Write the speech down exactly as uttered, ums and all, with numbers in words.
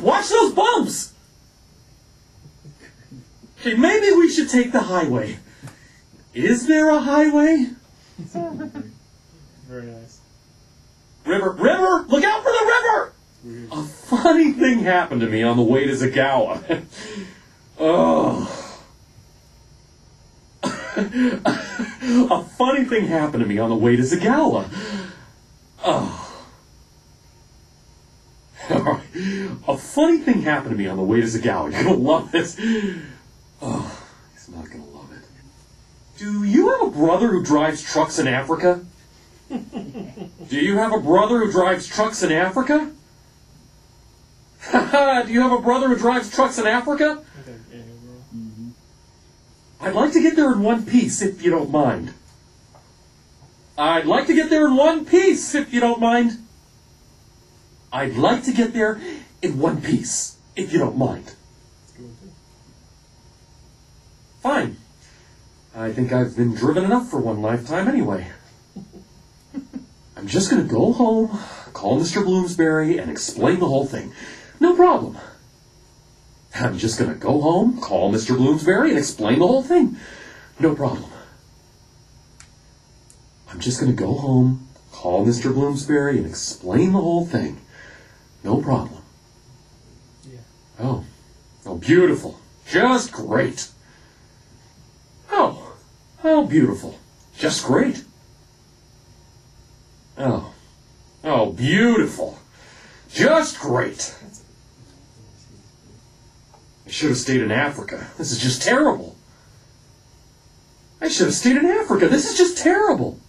Watch those bumps! Okay, maybe we should take the highway. Is there a highway? Very nice. River, river! Look out for the river! A funny thing happened to me on the way to Zagawa. Oh. A funny thing happened to me on the way to Zagawa. Oh. A funny thing happened to me on the way to Zagawa. You're gonna love this. Oh, he's not gonna love it. Do you have a brother who drives trucks in Africa? Do you have a brother who drives trucks in Africa? Do you have a brother who drives trucks in Africa? Mm-hmm. I'd like to get there in one piece, if you don't mind. I'd like to get there in one piece, if you don't mind. I'd like to get there in one piece, if you don't mind. Fine. I think I've been driven enough for one lifetime anyway. I'm just going to go home, call Mister Bloomsbury, and explain the whole thing. No problem. I'm just going to go home, call Mister Bloomsbury, and explain the whole thing. No problem. I'm just going to go home, call Mister Bloomsbury, and explain the whole thing. No problem. Yeah. Oh. Oh, beautiful. Just great. Oh. Oh, beautiful. Just great. Oh. Oh, beautiful. Just great. I should have stayed in Africa. This is just terrible. I should have stayed in Africa. This is just terrible.